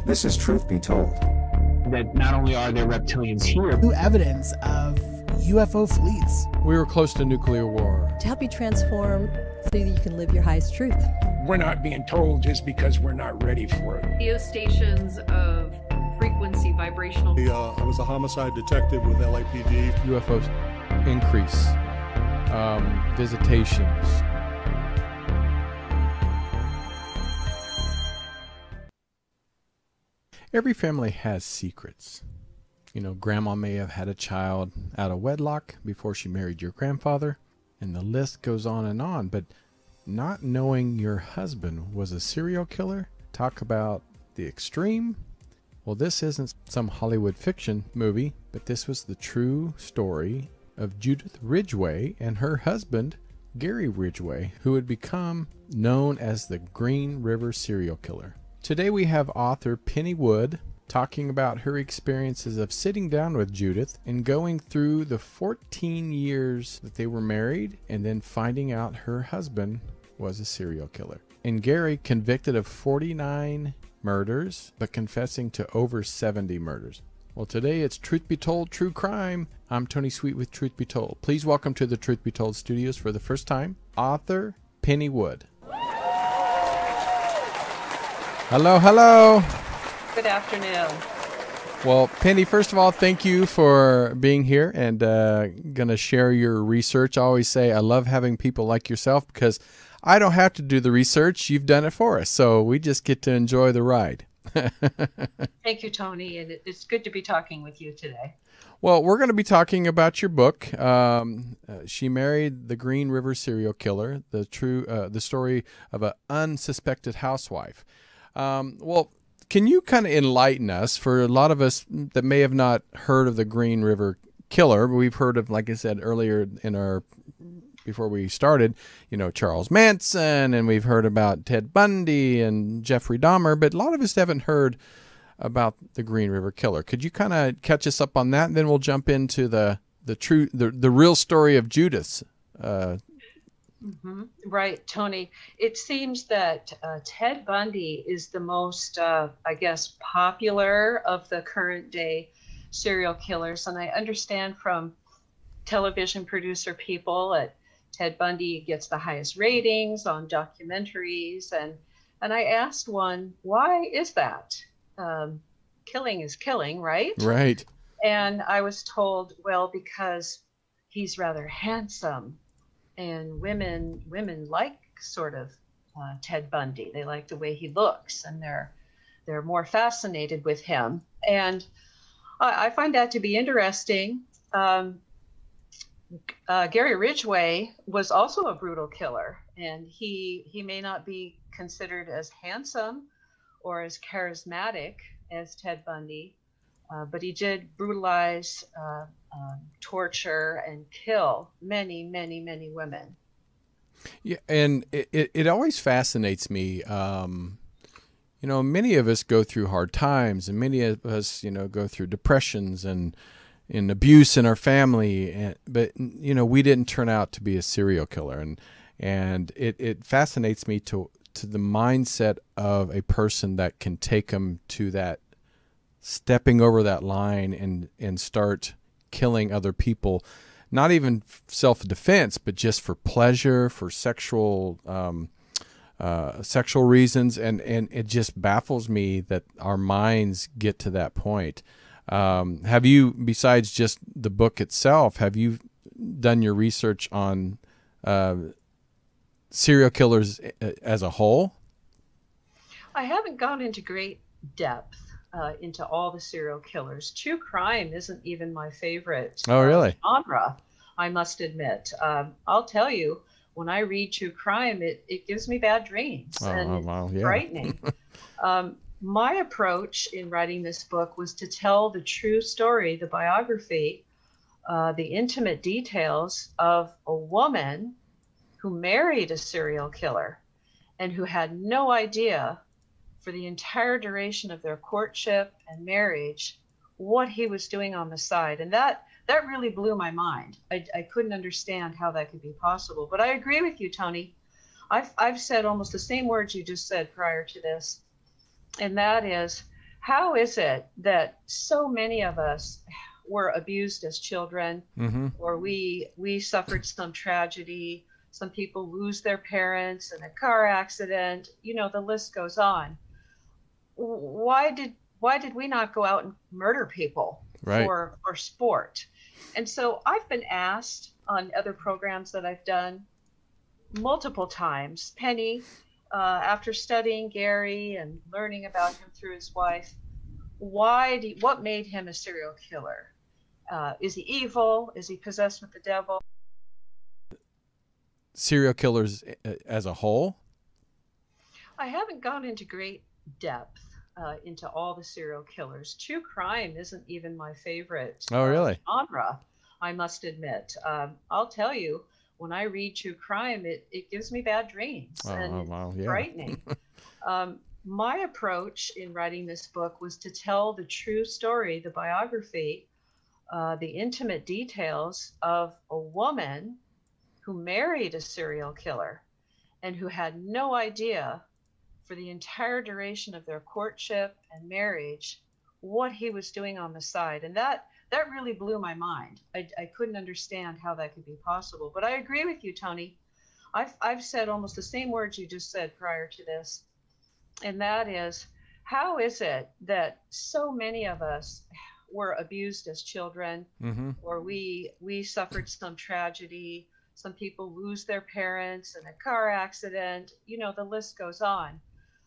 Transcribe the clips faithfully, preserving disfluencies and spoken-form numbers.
This is Truth Be Told. That not only are there reptilians here, new evidence of U F O fleets. We were close to nuclear war. To help you transform so that you can live your highest truth. We're not being told just because we're not ready for it. Radio stations of frequency, vibrational. Uh, I was a homicide detective with L A P D. U F Os increase, um, visitations. Every family has secrets. You know, grandma may have had a child out of wedlock before she married your grandfather, and the list goes on and on. But not knowing your husband was a serial killer, talk about the extreme. Well, this isn't some Hollywood fiction movie, but this was the true story of Judith Ridgway and her husband, Gary Ridgway, who would become known as the Green River serial killer. Today we have author Penny Wood talking about her experiences of sitting down with Judith and going through the fourteen years that they were married and then finding out her husband was a serial killer. And Gary convicted of forty-nine murders, but confessing to over seventy murders. Well, today it's Truth Be Told, True Crime. I'm Tony Sweet with Truth Be Told. Please welcome to the Truth Be Told studios for the first time, author Penny Wood. Hello, hello. Good afternoon. Well, Penny, first of all, thank you for being here and uh, going to share your research. I always say I love having people like yourself because I don't have to do the research. You've done it for us, so we just get to enjoy the ride. Thank you, Tony, and it's good to be talking with you today. Well, we're going to be talking about your book. Um, uh, she married the Green River serial killer, the true, uh, the story of an unsuspected housewife. Um, well, can you kind of enlighten us, for a lot of us that may have not heard of the Green River killer? We've heard of, like I said earlier in our, before we started, you know, Charles Manson, and we've heard about Ted Bundy and Jeffrey Dahmer, but a lot of us haven't heard about the Green River killer. Could you kind of catch us up on that, and then we'll jump into the the true, the, the real story of Judith? Uh, Mm-hmm. Right, Tony. It seems that uh, Ted Bundy is the most, uh, I guess, popular of the current day serial killers. And I understand from television producer people that Ted Bundy gets the highest ratings on documentaries. And, and I asked one, why is that? Um, killing is killing, right? Right. And I was told, well, because he's rather handsome. And women women like sort of uh, Ted Bundy. They like the way he looks, and they're they're more fascinated with him. And I, I find that to be interesting. Um, uh, Gary Ridgway was also a brutal killer, and he he may not be considered as handsome or as charismatic as Ted Bundy, uh, but he did brutalize, uh, um, torture, and kill many, many, many women. Yeah, and it, it, it always fascinates me. Um, you know, many of us go through hard times, and many of us, you know, go through depressions and, and abuse in our family. And, but, you know, we didn't turn out to be a serial killer. And and it, it fascinates me to to the mindset of a person that can take them to that, stepping over that line and, and start killing other people, not even self-defense, but just for pleasure, for sexual um, uh, sexual reasons. And, and it just baffles me that our minds get to that point. Um, have you, besides just the book itself, have you done your research on uh, serial killers as a whole? I haven't gone into great depth uh, into all the serial killers. True crime isn't even my favorite oh, really? uh, genre, I must admit. Um, I'll tell you, when I read true crime, it, it gives me bad dreams oh, and oh, wow. it's yeah. frightening. um, my approach in writing this book was to tell the true story, the biography, uh, the intimate details of a woman who married a serial killer and who had no idea for the entire duration of their courtship and marriage what he was doing on the side. And that that really blew my mind. I, I couldn't understand how that could be possible. But I agree with you, Tony. I've, I've said almost the same words you just said prior to this. And that is, how is it that so many of us were abused as children, Mm-hmm. or we we suffered some tragedy? Some people lose their parents in a car accident. You know, the list goes on. Why did why did we not go out and murder people Right. for for sport? And so I've been asked on other programs that I've done multiple times, Penny, uh, after studying Gary and learning about him through his wife, why do you, what made him a serial killer? Uh, is he evil? Is he possessed with the devil? Serial killers uh, as a whole? I haven't gone into great depth uh, into all the serial killers. True crime isn't even my favorite Oh, uh, really? genre, I must admit. Um, I'll tell you, when I read true crime, it, it gives me bad dreams Oh, and oh, wow, yeah. frightening. um, my approach in writing this book was to tell the true story, the biography, uh, the intimate details of a woman who married a serial killer and who had no idea for the entire duration of their courtship and marriage what he was doing on the side. And that that really blew my mind. I, I couldn't understand how that could be possible. But I agree with you, Tony. I've, I've said almost the same words you just said prior to this. And that is, how is it that so many of us were abused as children, Mm-hmm. or we we suffered some tragedy? Some people lose their parents in a car accident. You know, the list goes on.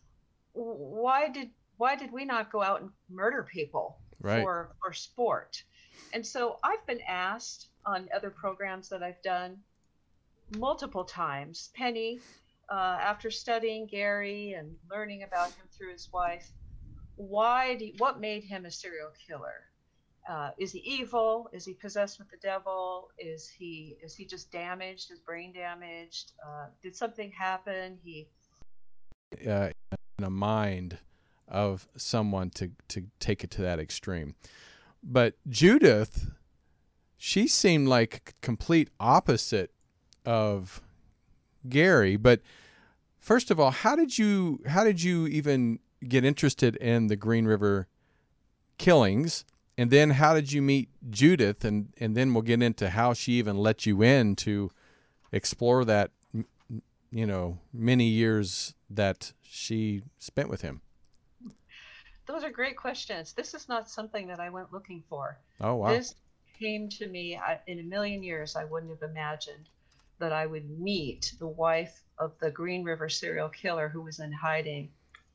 Why did why did we not go out and murder people Right. for for sport? And so I've been asked on other programs that I've done multiple times, Penny, uh, after studying Gary and learning about him through his wife, why do you, what made him a serial killer? Uh, is he evil? Is he possessed with the devil? Is he is he just damaged? Is brain damaged? Uh, did something happen? He Uh, in a mind of someone to, to take it to that extreme. But Judith, she seemed like complete opposite of Gary. But first of all, how did you how did you even get interested in the Green River killings? And then how did you meet Judith? And, and then we'll get into how she even let you in to explore that, you know, many years that she spent with him. Those are great questions. This is not something that I went looking for. Oh, wow. This came to me I, in a million years. I wouldn't have imagined that I would meet the wife of the Green River serial killer who was in hiding.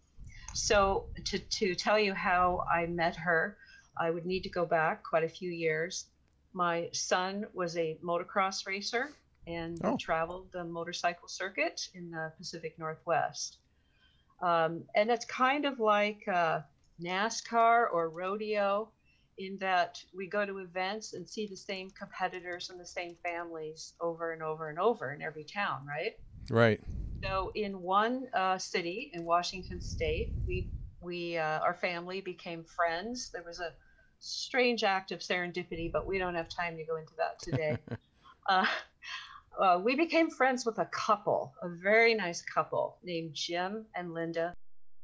So to, to tell you how I met her, I would need to go back quite a few years. My son was a motocross racer and Oh. traveled the motorcycle circuit in the Pacific Northwest. Um, and it's kind of like uh, NASCAR or rodeo in that we go to events and see the same competitors and the same families over and over and over in every town, right? Right. So in one uh, city in Washington State, we we uh, our family became friends. There was a strange act of serendipity, but we don't have time to go into that today. uh, uh, we became friends with a couple, a very nice couple named Jim and Linda.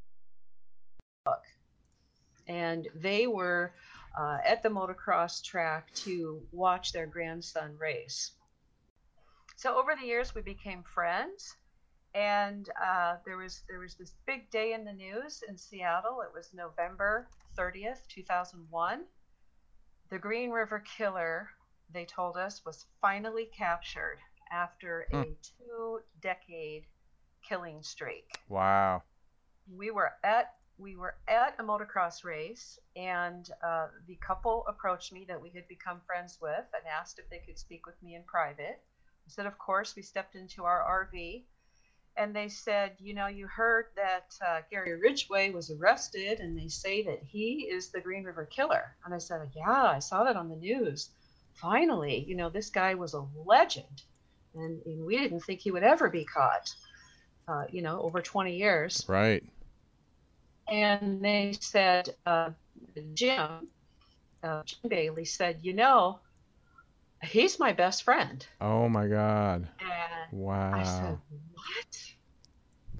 And they were uh, at the motocross track to watch their grandson race. So over the years, we became friends. And uh, there was there was this big day in the news in Seattle. It was November thirtieth, two thousand one. The Green River Killer, they told us, was finally captured after Hmm. a two-decade killing streak. Wow. We were at we were at a motocross race, and uh, the couple approached me that we had become friends with and asked if they could speak with me in private. I said, of course. We stepped into our R V. And they said, you know, you heard that uh, Gary Ridgway was arrested, and they say that he is the Green River Killer. And I said, yeah, I saw that on the news. Finally, you know, this guy was a legend, and, and we didn't think he would ever be caught, uh, you know, over twenty years. Right. And they said, uh, Jim, uh, Jim Bailey said, you know, he's my best friend. Oh, my God. And Wow. I said, what?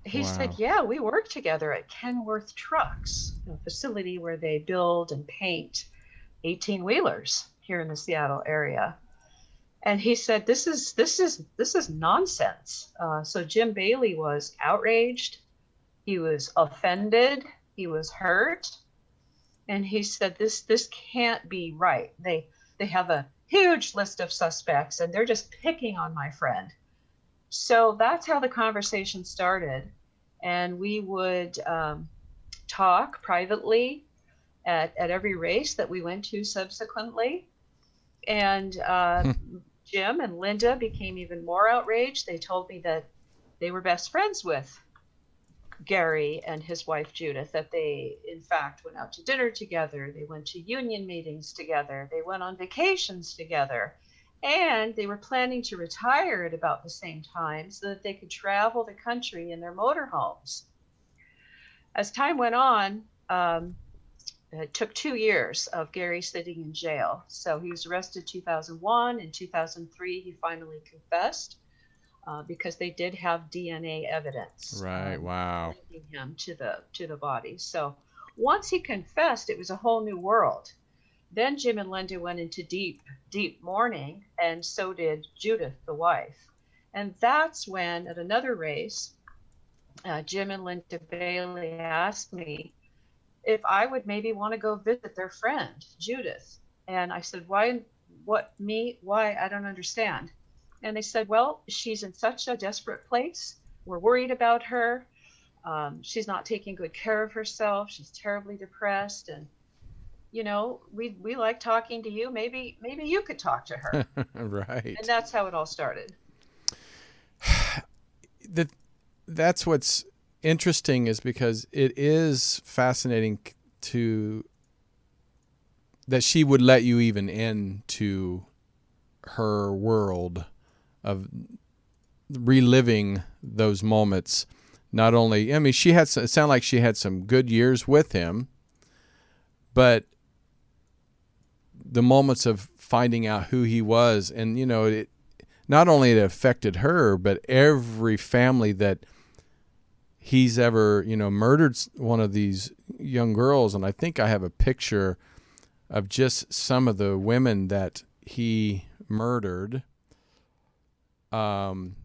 he Wow. said, yeah, we work together at Kenworth Trucks, a facility where they build and paint eighteen wheelers here in the Seattle area. And he said, this is this is this is nonsense. Uh, so Jim Bailey was outraged, he was offended, he was hurt, and he said, this this can't be right. They they have a huge list of suspects and they're just picking on my friend. So that's how the conversation started. And we would um, talk privately at, at every race that we went to subsequently. And uh, hmm. Jim and Linda became even more outraged. They told me that they were best friends with Gary and his wife Judith, that they in fact went out to dinner together, they went to union meetings together, they went on vacations together, and they were planning to retire at about the same time so that they could travel the country in their motorhomes. As time went on, um, it took two years of Gary sitting in jail. So he was arrested two thousand one. In two thousand three, he finally confessed. Uh, because they did have D N A evidence, right? Um, wow, linking him to the to the body. So once he confessed, it was a whole new world. Then Jim and Linda went into deep, deep mourning, and so did Judith, the wife. And that's when, at another race, uh, Jim and Linda Bailey asked me if I would maybe want to go visit their friend Judith. And I said, "Why? What? Me? Why? I don't understand." And they said, well, she's in such a desperate place. We're worried about her. Um, she's not taking good care of herself. She's terribly depressed. And, you know, we we like talking to you. Maybe maybe you could talk to her. Right. And that's how it all started. that That's what's interesting, is because it is fascinating to that she would let you even into her world of reliving those moments. Not only, I mean, she had, it sounded like she had some good years with him, but the moments of finding out who he was, and, you know, it not only it affected her, but every family that he's ever, you know, murdered one of these young girls. And I think I have a picture of just some of the women that he murdered. Um,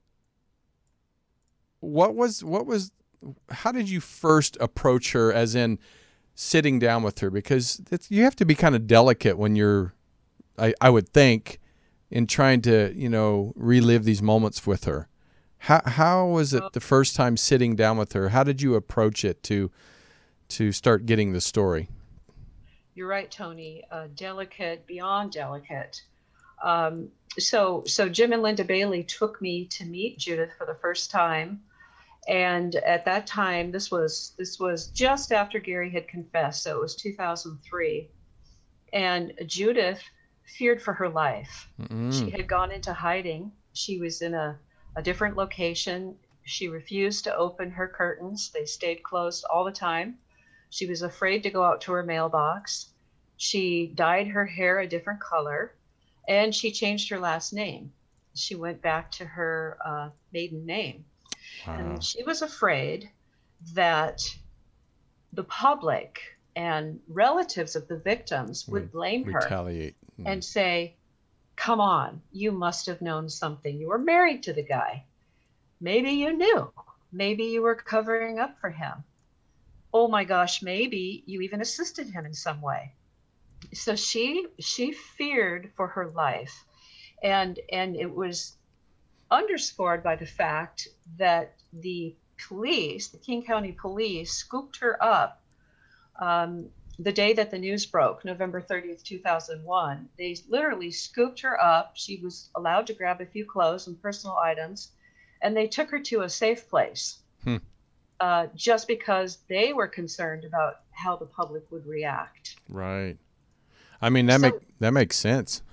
what was, what was, how did you first approach her, as in sitting down with her? Because it's, you have to be kind of delicate when you're, I, I would think, in trying to, you know, relive these moments with her. How, how was it the first time sitting down with her? How did you approach it to, to start getting the story? You're right, Tony. Uh, delicate, beyond delicate. Um, so, so Jim and Linda Bailey took me to meet Judith for the first time, and at that time, this was this was just after Gary had confessed, so it was two thousand three, and Judith feared for her life. Mm-hmm. She had gone into hiding. She was in a, a different location. She refused to open her curtains. They stayed closed all the time. She was afraid to go out to her mailbox. She dyed her hair a different color, and she changed her last name. She went back to her uh, maiden name. Wow. And she was afraid that the public and relatives of the victims would, would blame her retaliate. And say, come on, you must have known something. You were married to the guy. Maybe you knew. Maybe you were covering up for him. Oh my gosh, maybe you even assisted him in some way. So she she feared for her life. And and it was underscored by the fact that the police, the King County Police, scooped her up um, the day that the news broke, November thirtieth, two thousand one. They literally scooped her up. She was allowed to grab a few clothes and personal items, and they took her to a safe place. Hmm. Uh, just because they were concerned about how the public would react. Right. I mean, that so, make that makes sense.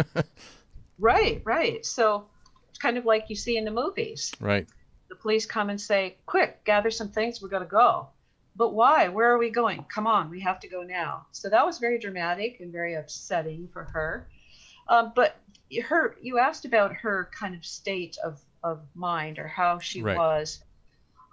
Right, right. So it's kind of like you see in the movies. Right. The police come and say, quick, gather some things, we're going to go. But why? Where are we going? Come on, we have to go now. So that was very dramatic and very upsetting for her. Um, but her, you asked about her kind of state of, of mind, or how she right. was.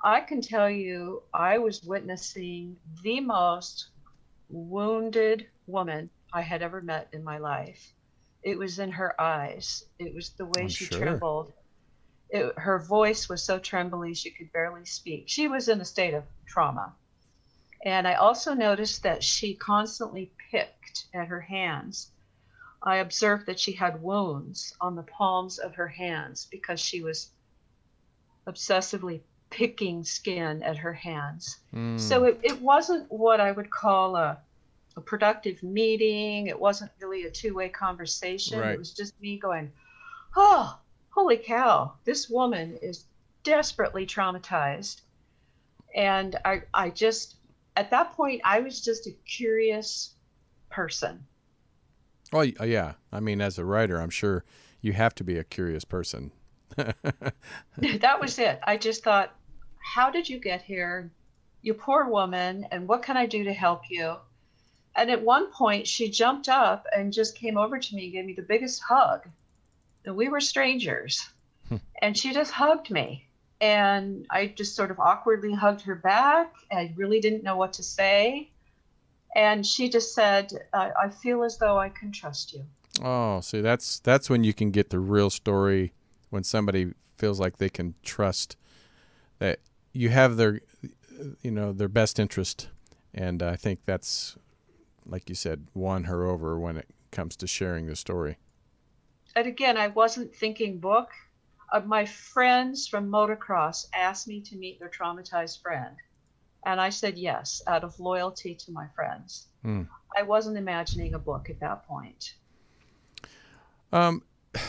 I can tell you, I was witnessing the most wounded woman I had ever met in my life. It was in her eyes. It was the way I'm she sure. trembled. It, her voice was so trembly she could barely speak. She was in a state of trauma. And I also noticed that she constantly picked at her hands. I observed that she had wounds on the palms of her hands because she was obsessively picking skin at her hands. Mm. So it, it wasn't what I would call a, a productive meeting. It wasn't really a two-way conversation. Right. It was just me going, oh, holy cow, this woman is desperately traumatized. And I, I just, at that point, I was just a curious person. Well, y- yeah. I mean, as a writer, I'm sure you have to be a curious person. That was it. I just thought, how did you get here? You poor woman, and what can I do to help you? And at one point, she jumped up and just came over to me and gave me the biggest hug. And we were strangers. And she just hugged me. And I just sort of awkwardly hugged her back. I really didn't know what to say. And she just said, I, I feel as though I can trust you. Oh, see, that's that's when you can get the real story, when somebody feels like they can trust that you have their, you know, their best interest. And I think that's, like you said, won her over when it comes to sharing the story. And again, I wasn't thinking book. Uh, my friends from motocross asked me to meet their traumatized friend. And I said yes, out of loyalty to my friends. Hmm. I wasn't imagining a book at that point. Um,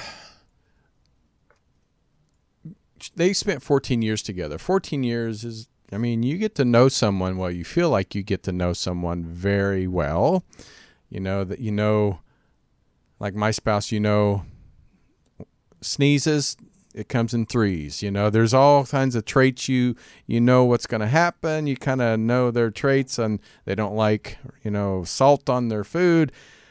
they spent fourteen years together. fourteen years is, I mean, you get to know someone, well, you feel like you get to know someone very well. You know, that you know, like my spouse, you know, sneezes, it comes in threes. You know, there's all kinds of traits. You, you know what's going to happen. You kind of know their traits, and they don't like, you know, salt on their food.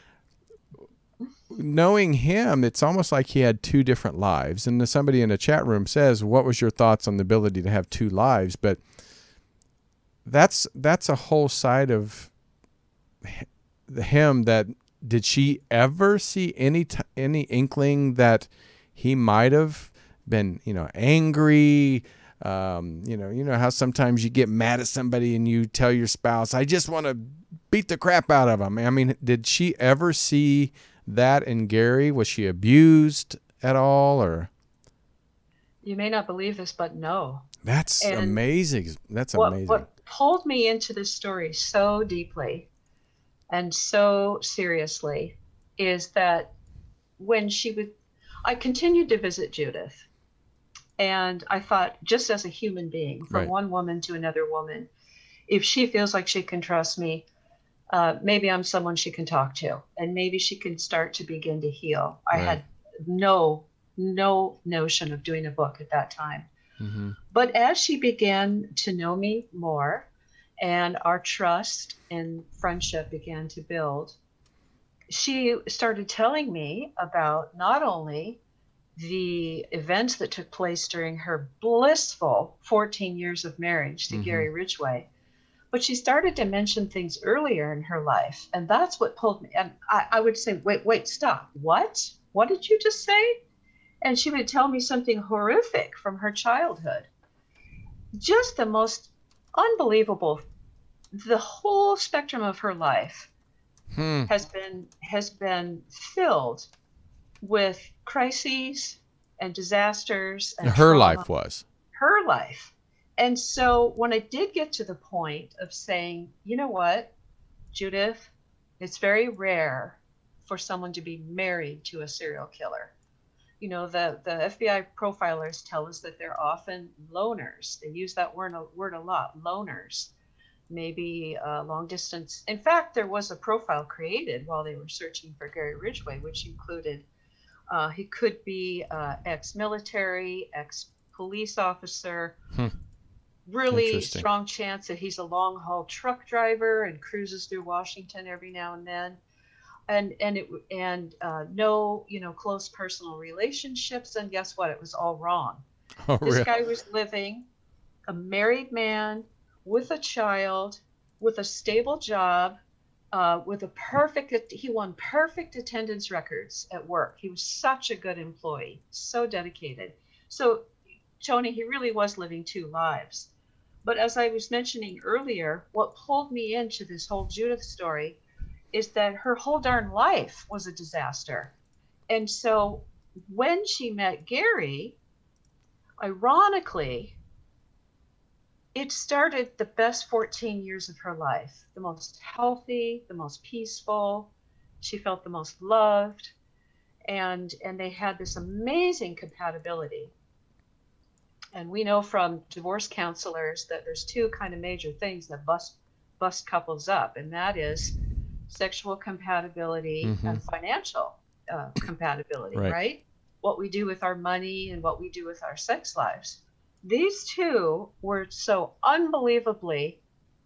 Knowing him, it's almost like he had two different lives. And somebody in the chat room says, what was your thoughts on the ability to have two lives? But that's, that's a whole side of him that, did she ever see any, t- any inkling that he might have been, you know, angry? Um, you know, you know how sometimes you get mad at somebody and you tell your spouse, I just want to beat the crap out of him. I mean, did she ever see that in Gary? Was she abused at all, or? You may not believe this, but no. That's And amazing. That's What, amazing. what pulled me into this story so deeply and so seriously is that when she would, I continued to visit Judith. And I thought, just as a human being, from Right. one woman to another woman, if she feels like she can trust me, uh, maybe I'm someone she can talk to, and maybe she can start to begin to heal. I Right. had no, no notion of doing a book at that time. Mm-hmm. But as she began to know me more and our trust and friendship began to build, she started telling me about not only the events that took place during her blissful fourteen years of marriage to Mhm. Gary Ridgway, but she started to mention things earlier in her life. And that's what pulled me. And I, I would say, wait, wait, stop. What? What did you just say? And she would tell me something horrific from her childhood. Just the most unbelievable. The whole spectrum of her life Hmm. has been has been filled with crises and disasters and Her trauma. life was. Her life. And so when I did get to the point of saying, you know what, Judith, it's very rare for someone to be married to a serial killer. You know, the, the F B I profilers tell us that they're often loners. They use that word, word a lot, loners. Maybe uh, long distance. In fact, there was a profile created while they were searching for Gary Ridgway, which included uh, he could be uh, ex-military, ex-police officer, Hmm. really Interesting. strong chance that he's a long-haul truck driver and cruises through Washington every now and then. And and it and uh, no, you know, close personal relationships. And guess what? It was all wrong. Oh, This really? guy was living a married man with a child, with a stable job, uh, with a perfect, he won perfect attendance records at work. He was such a good employee, so dedicated. So, Tony, he really was living two lives. But as I was mentioning earlier, what pulled me into this whole Judith story is that her whole darn life was a disaster. And so when she met Gary, ironically, it started the best fourteen years of her life, the most healthy, the most peaceful. She felt the most loved, and and they had this amazing compatibility. And we know from divorce counselors that there's two kind of major things that bust bust couples up, and that is sexual compatibility mm-hmm. and financial uh, compatibility, right. right? What we do with our money and what we do with our sex lives. These two were so unbelievably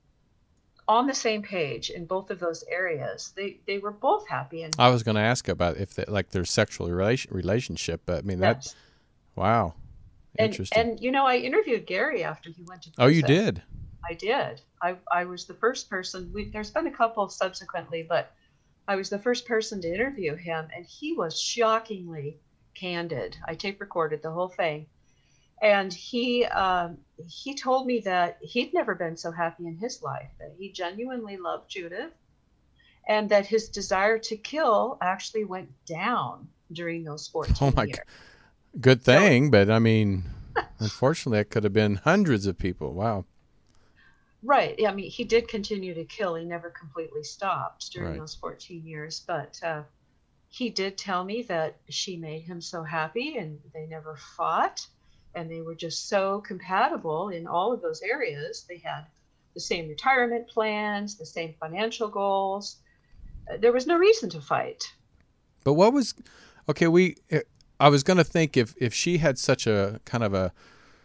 on the same page in both of those areas. They they were both happy. And I was going to ask about if they, like their sexual relation, relationship, but I mean, yes. that's, wow. Interesting. And, and, you know, I interviewed Gary after he went to prison. Oh, you did? I did. I, I was the first person. We, there's been a couple subsequently, but I was the first person to interview him, and he was shockingly candid. I tape recorded the whole thing. And he um, he told me that he'd never been so happy in his life, that he genuinely loved Judith, and that his desire to kill actually went down during those fourteen oh my years. God. Good thing, so, but I mean, unfortunately, it could have been hundreds of people. Wow. Right. I mean, he did continue to kill. He never completely stopped during right. those fourteen years. But uh, he did tell me that she made him so happy, and they never fought. And they were just so compatible in all of those areas. They had the same retirement plans, the same financial goals. Uh, there was no reason to fight. But what was, okay, we... It, I was going to think if, if she had such a kind of a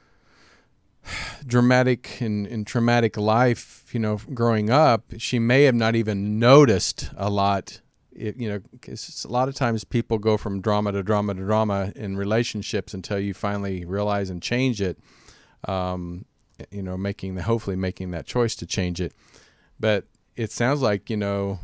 dramatic and, and traumatic life, you know, growing up, she may have not even noticed a lot, it, you know, because a lot of times people go from drama to drama to drama in relationships until you finally realize and change it, um, you know, making the, hopefully making that choice to change it. But it sounds like, you know,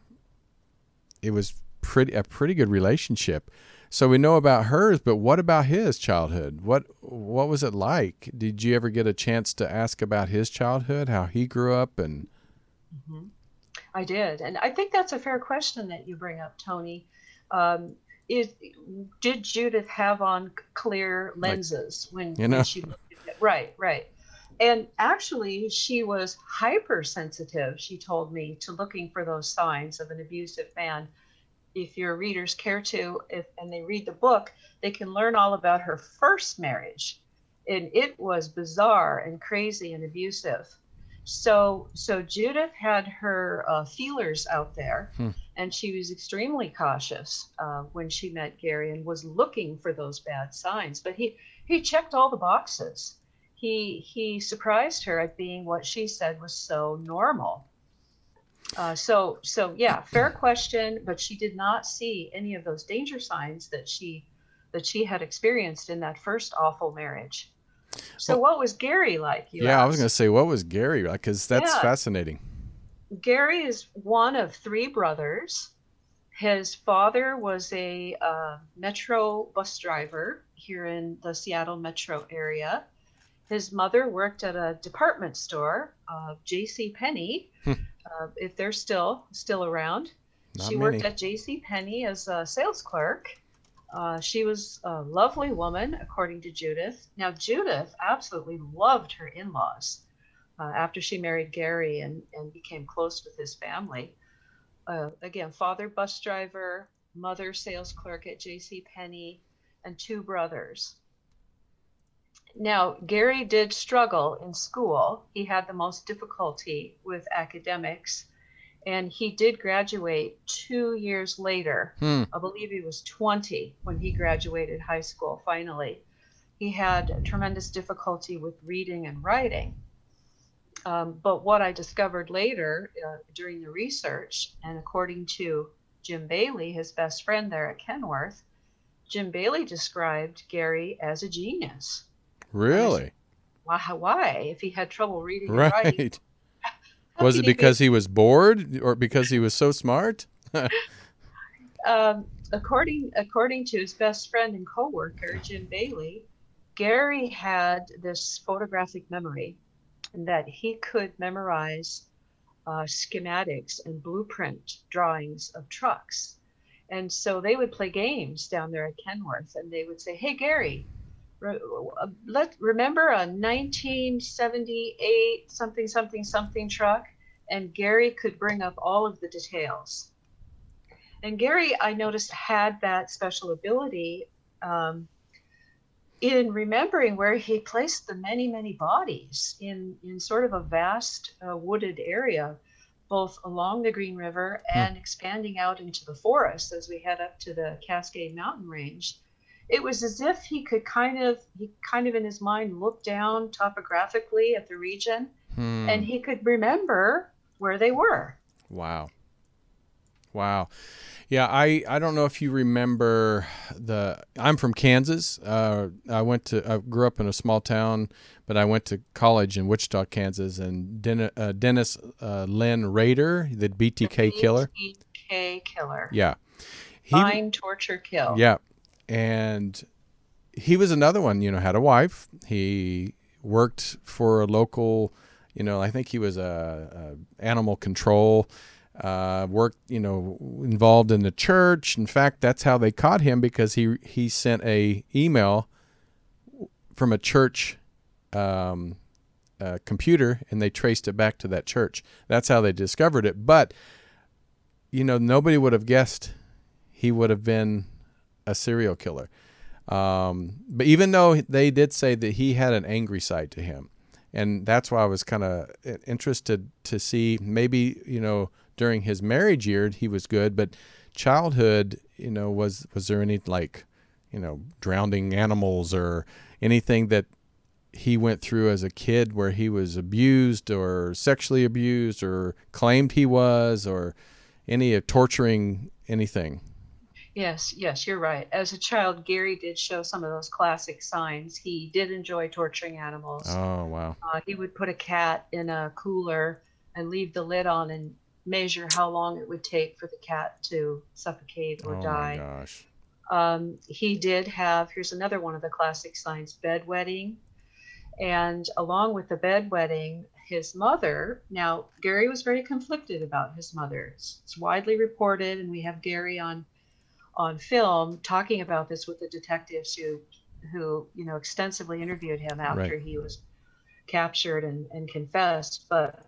it was pretty a pretty good relationship. So we know about hers, but what about his childhood? What what was it like? Did you ever get a chance to ask about his childhood, how he grew up? And mm-hmm. I did, and I think that's a fair question that you bring up, Tony. Um, is did Judith have on clear lenses like, when, you know. when she looked at it? Right, right. And actually, she was hypersensitive, she told me, to looking for those signs of an abusive man. If your readers care to, if, and they read the book, they can learn all about her first marriage. And it was bizarre and crazy and abusive. So so Judith had her uh, feelers out there, hmm. and she was extremely cautious uh, when she met Gary and was looking for those bad signs. But he, he checked all the boxes. He, he surprised her at being what she said was so normal. Uh, so, so yeah, fair question, but she did not see any of those danger signs that she that she had experienced in that first awful marriage. So well, what was Gary like? You yeah, asked? I was going to say, what was Gary like? Because that's yeah. fascinating. Gary is one of three brothers. His father was a uh, metro bus driver here in the Seattle metro area. His mother worked at a department store, uh, J C Penney. Uh, if they're still still around. Not she many. worked at J C Penney as a sales clerk. Uh, she was a lovely woman, according to Judith. Now, Judith absolutely loved her in-laws uh, after she married Gary and, and became close with his family. Uh, again, father bus driver, mother sales clerk at J C Penney, and two brothers. Now, Gary did struggle in school. He had the most difficulty with academics, and he did graduate two years later. Hmm. I believe he was twenty when he graduated high school, finally. He had tremendous difficulty with reading and writing. Um, but what I discovered later uh, during the research, and according to Jim Bailey, his best friend there at Kenworth, Jim Bailey described Gary as a genius. Really? why? Why? If he had trouble reading and writing, Right. how Was could it he be- because he was bored or because he was so smart? um, according according to his best friend and coworker Jim Bailey, Gary had this photographic memory, and that he could memorize uh, schematics and blueprint drawings of trucks. And so they would play games down there at Kenworth, and they would say, "Hey, Gary, re- uh, let remember a nineteen seventy-eight something something something truck," and Gary could bring up all of the details. And Gary, I noticed, had that special ability um, in remembering where he placed the many, many bodies in, in sort of a vast uh, wooded area, both along the Green River and hmm. expanding out into the forest as we head up to the Cascade Mountain Range. It was as if he could kind of, he kind of in his mind look down topographically at the region, hmm. and he could remember where they were. Wow. Wow. Yeah, I, I don't know if you remember the, I'm from Kansas. Uh, I went to, I grew up in a small town, but I went to college in Wichita, Kansas, and Den, uh, Dennis uh, Lynn Rader, the B T K the killer. B T K killer. Yeah. He, Find, torture, kill. Yeah. And he was another one, you know, had a wife. He worked for a local, you know, I think he was a, a animal control Uh, worked, you know, involved in the church. In fact, that's how they caught him, because he he sent a email from a church um, uh, computer, and they traced it back to that church. That's how they discovered it. But, you know, nobody would have guessed he would have been a serial killer. Um, but even though they did say that he had an angry side to him, and that's why I was kind of interested to see maybe, you know, during his marriage year, he was good, but childhood, you know, was, was there any like, you know, drowning animals or anything that he went through as a kid where he was abused or sexually abused or claimed he was, or any of torturing anything? Yes, yes, you're right. As a child, Gary did show some of those classic signs. He did enjoy torturing animals. Oh, wow. Uh, he would put a cat in a cooler and leave the lid on and measure how long it would take for the cat to suffocate or oh die. Oh, my gosh. Um, he did have, here's another one of the classic signs, bedwetting. And along with the bedwetting, his mother, now Gary was very conflicted about his mother. It's, it's widely reported, and we have Gary on on film talking about this with the detectives who, who you know, extensively interviewed him after Right. he was captured and, and confessed. But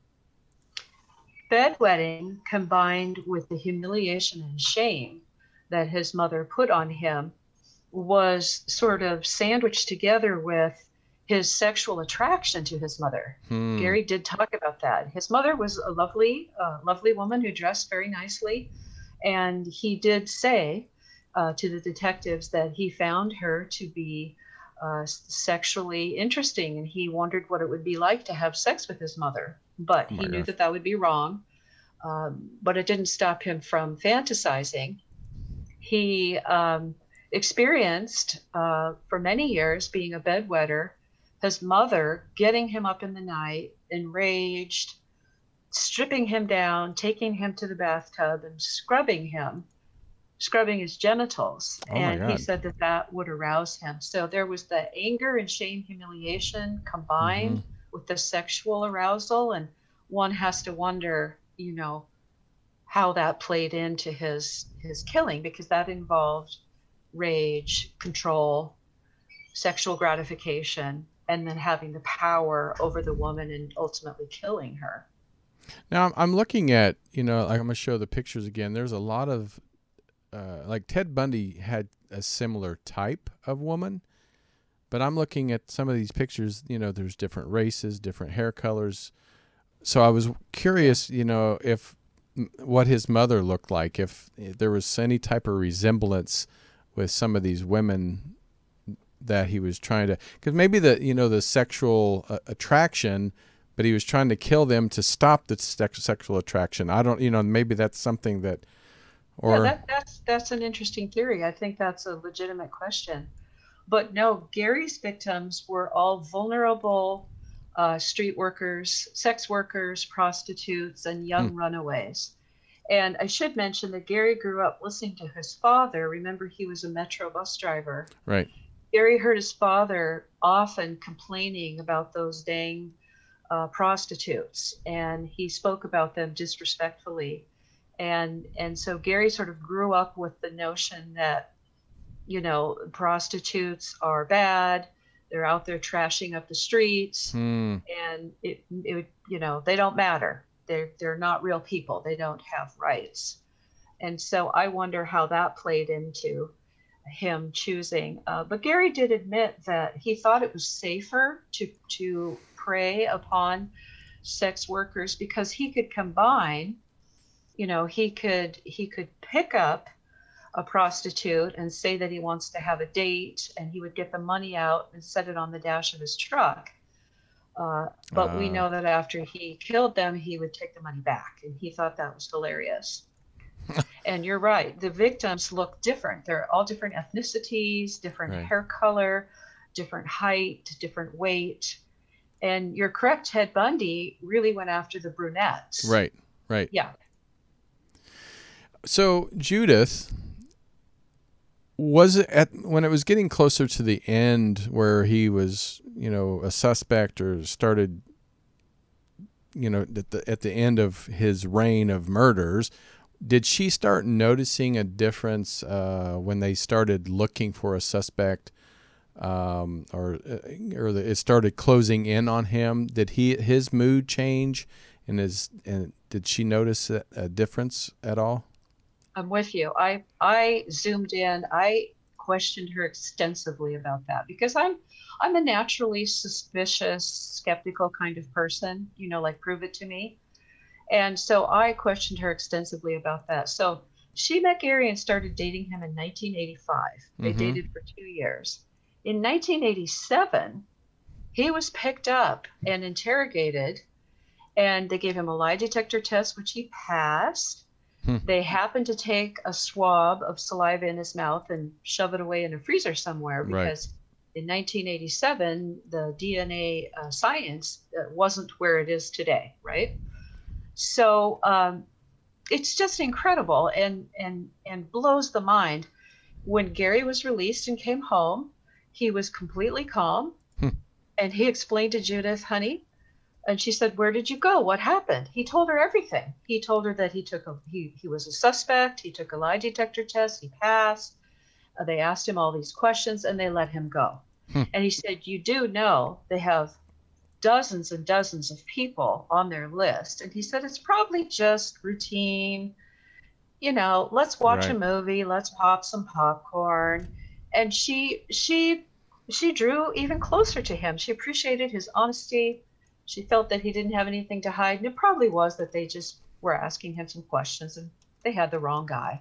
bedwetting, combined with the humiliation and shame that his mother put on him, was sort of sandwiched together with his sexual attraction to his mother. Hmm. Gary did talk about that. His mother was a lovely, uh, lovely woman who dressed very nicely. And he did say uh, to the detectives that he found her to be uh, sexually interesting, and he wondered what it would be like to have sex with his mother. But Oh my he knew gosh. that that would be wrong. Um, but it didn't stop him from fantasizing. He um, experienced uh, for many years, being a bedwetter, his mother getting him up in the night, enraged, stripping him down, taking him to the bathtub and scrubbing him, scrubbing his genitals. Oh my and he God. said that that would arouse him. So there was the anger and shame, humiliation combined Mhm. with the sexual arousal. And one has to wonder, you know, how that played into his, his killing, because that involved rage, control, sexual gratification, and then having the power over the woman and ultimately killing her. Now I'm- I'm looking at, you know, like I'm gonna show the pictures again. There's a lot of, uh, like Ted Bundy had a similar type of woman, but I'm looking at some of these pictures. You know, there's different races, different hair colors. So I was curious, you know, if what his mother looked like, if, if there was any type of resemblance with some of these women that he was trying to, because maybe the, you know, the sexual uh, attraction, but he was trying to kill them to stop the sex- sexual attraction. I don't, you know, maybe that's something that, or yeah, that, that's that's an interesting theory. I think that's a legitimate question. But no, Gary's victims were all vulnerable uh, street workers, sex workers, prostitutes, and young Hmm. runaways. And I should mention that Gary grew up listening to his father. Remember, he was a Metro bus driver. Right. Gary heard his father often complaining about those dang uh, prostitutes, and he spoke about them disrespectfully. And and so Gary sort of grew up with the notion that, you know, prostitutes are bad. They're out there trashing up the streets, Hmm. and it, it would, you know, they don't matter. They're they're not real people. They don't have rights. And so I wonder how that played into him choosing. Uh, but Gary did admit that he thought it was safer to to prey upon sex workers because he could combine, you know, he could he could pick up a prostitute and say that he wants to have a date, and he would get the money out and set it on the dash of his truck. Uh, but we Ah. know that after he killed them, he would take the money back, and he thought that was hilarious. And you're right, the victims look different. They're all different ethnicities, different Right. hair color, different height, different weight. And you're correct, Ted Bundy really went after the brunettes. Right. Right. Yeah. So Judith, was it at when it was getting closer to the end where he was, you know, a suspect or started, you know, at the at the end of his reign of murders, did she start noticing a difference uh, when they started looking for a suspect, um, or or the, it started closing in on him? Did he his mood change, and his and did she notice a, a difference at all? I'm with you. I I zoomed in. I questioned her extensively about that because I'm I'm a naturally suspicious, skeptical kind of person, you know, like prove it to me. And so I questioned her extensively about that. So she met Gary and started dating him in nineteen eighty-five. They Mhm. dated for two years. In nineteen eighty-seven, he was picked up and interrogated, and they gave him a lie detector test, which he passed. Hmm. They happened to take a swab of saliva in his mouth and shove it away in a freezer somewhere Right. because in nineteen eighty-seven, the D N A uh, science uh, wasn't where it is today, right? So um, it's just incredible and, and, and blows the mind. When Gary was released and came home, he was completely calm. Hmm. And he explained to Judith, honey, and she said, where did you go? What happened? He told her everything. He told her that he took a, he, he was a suspect. He took a lie detector test. He passed. Uh, they asked him all these questions and they let him go. Hmm. And he said, you do know they have dozens and dozens of people on their list. And he said, it's probably just routine. You know, let's watch a Right. movie. Let's pop some popcorn. And she, she, she drew even closer to him. She appreciated his honesty. She felt that he didn't have anything to hide, and it probably was that they just were asking him some questions and they had the wrong guy.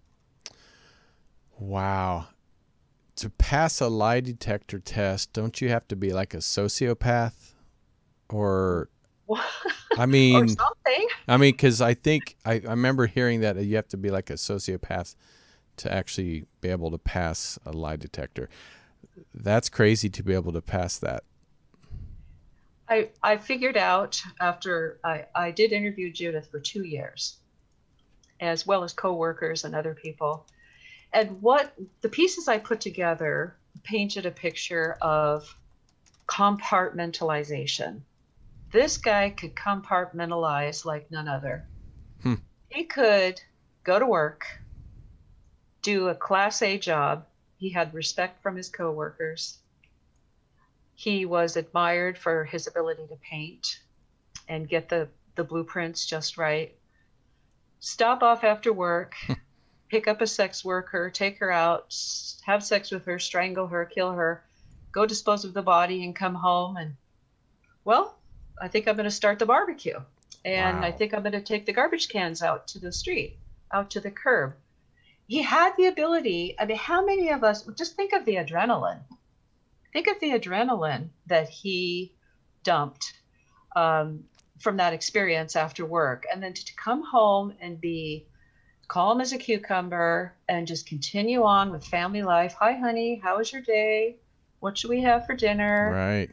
Wow. To pass a lie detector test, don't you have to be like a sociopath? Or, I or mean, something. I mean, because I think I, I remember hearing that you have to be like a sociopath to actually be able to pass a lie detector. That's crazy to be able to pass that. I, I figured out after I, I did interview Judith for two years, as well as coworkers and other people. And what the pieces I put together painted a picture of compartmentalization. This guy could compartmentalize like none other. Hmm. He could go to work, do a class A job. He had respect from his coworkers. He was admired for his ability to paint and get the, the blueprints just right. Stop off after work, pick up a sex worker, take her out, s- have sex with her, strangle her, kill her, go dispose of the body and come home and, well, I think I'm going to start the barbecue. And I Wow. think I'm going to take the garbage cans out to the street, out to the curb. He had the ability. I mean, how many of us, just think of the adrenaline. Think of the adrenaline that he dumped um, from that experience after work. And then to, to come home and be calm as a cucumber and just continue on with family life. Hi, honey, how was your day? What should we have for dinner? Right.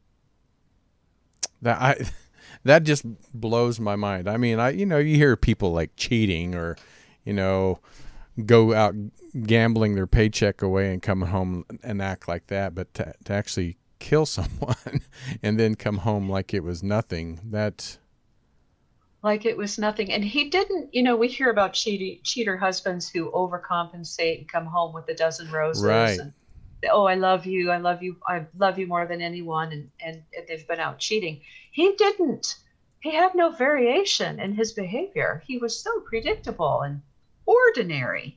That I that just blows my mind. I mean, I you know, you hear people like cheating or, you know, go out gambling their paycheck away and come home and act like that, but to, to actually kill someone and then come home like it was nothing, that Like it was nothing. And he didn't, you know, we hear about cheating, cheater husbands who overcompensate and come home with a dozen roses. Right. And, oh, I love you. I love you. I love you more than anyone. And, and they've been out cheating. He didn't. He had no variation in his behavior. He was so predictable and ordinary.